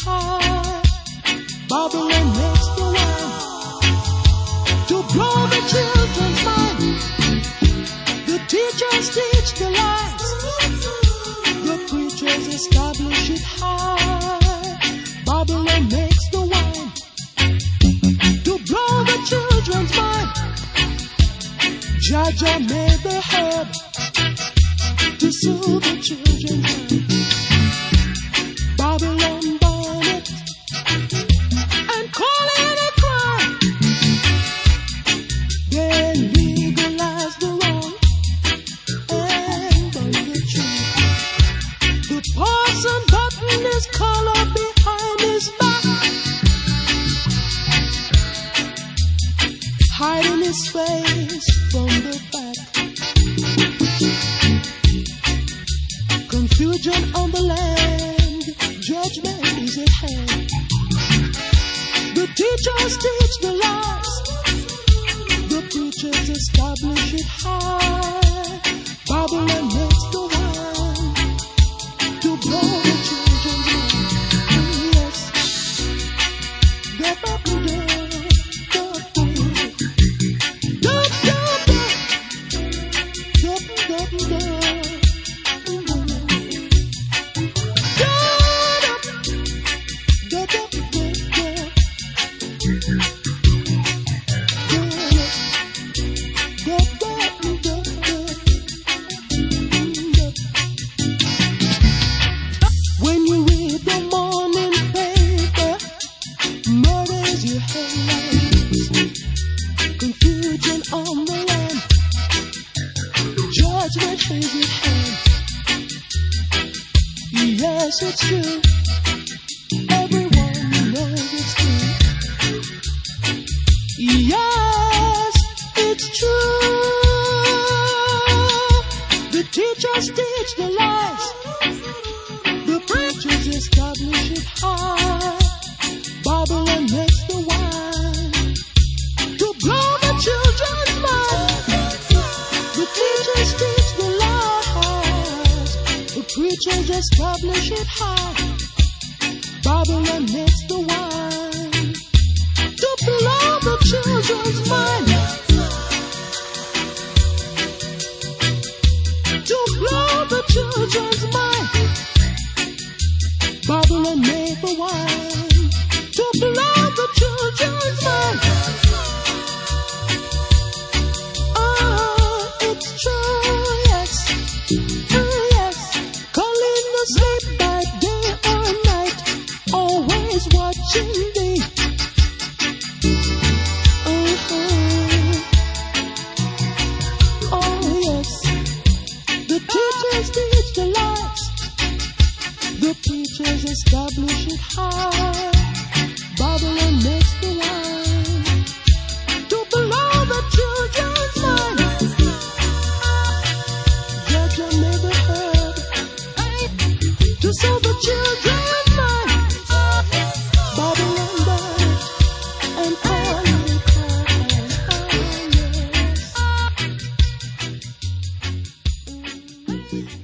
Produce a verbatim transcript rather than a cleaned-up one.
high. Babylon makes the wine to blow the children's mind. The teachers teach the lies. The preachers establish it high. Babylon makes the wine to blow the children's mind. Jaja made the herb to soothe the children's mind. Babylon burn it and call it a crime. They legalize the wrong and burn the truth. The parson button his collar behind his back, hiding his face from the back. Confusion on the land, judgment is at hand. The teachers teach the lies, the preachers establish it high. Babylon makes the wine to blow the children's mind. Yes, the Babylon. When you read the morning paper, murder is your headlines, confusion on the land, judgment is at hand. Yes, it's true, everyone knows it's true. Yes, it's true. The teachers teach the lies, the preachers establish it high. Babylon makes the wine to blow the children's mind. The teachers teach the lies, the preachers establish it high. Babylon makes the wine to blow the children's mind. To blow the children's mind. Babylon made the wine to blow the children's mind. Oh, it's true, yes, oh, yes. Calling the sleep by day or night, always watching thee. Uh-huh. Oh, yes. The teachers teach the lies, the preachers establish it high. Babylon makes the wine to blow the children's mind. Jaja made the herb to soothe the children's mind. Babylon died and all in cry.